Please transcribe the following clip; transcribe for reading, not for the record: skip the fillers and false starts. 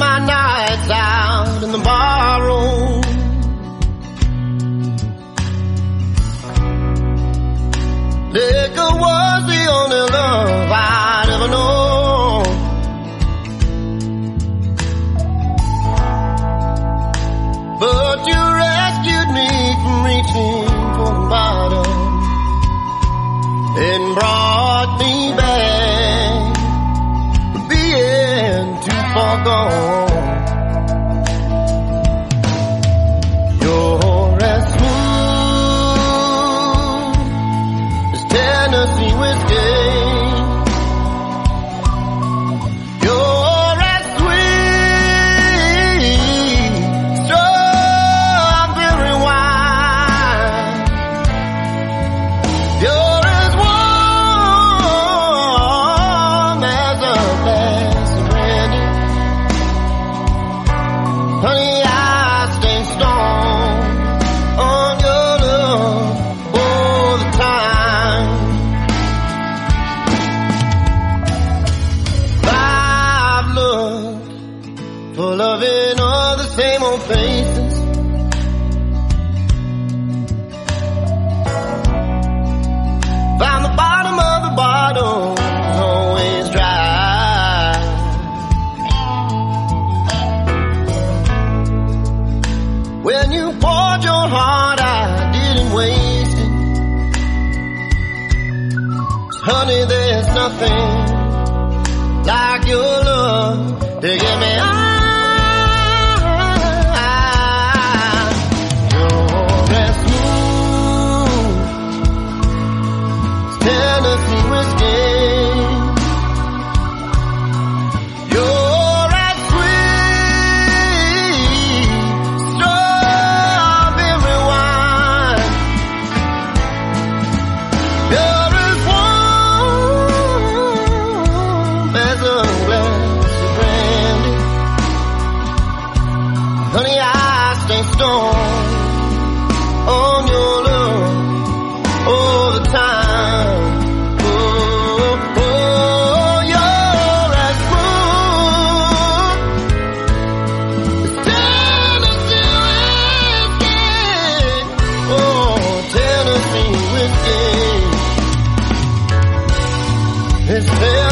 my nights out in the barroom. Liquor was the only love I'd ever known. But you rescued me from reaching for the bottom and brought me back from being too far gone. You're as smooth as Tennessee whiskey. You're as sweet, strawberry wine. You're as warm as a glass of brandy. Honey, I stay strong on your love all the time. I've looked for love in all the same old places. Found the bottom of the bottle always dry. When you poured your heart, I didn't waste it. 'Cause honey, there's nothing like your love to get me high. You're as smooth as Tennessee whiskey. You're as sweet, strawberry wine. You're as warm as a glass of brandy. Honey, I stay strong on your love all the time. Oh, oh, you're as smooth as Tennessee whiskey. Oh, Tennessee whiskey. It's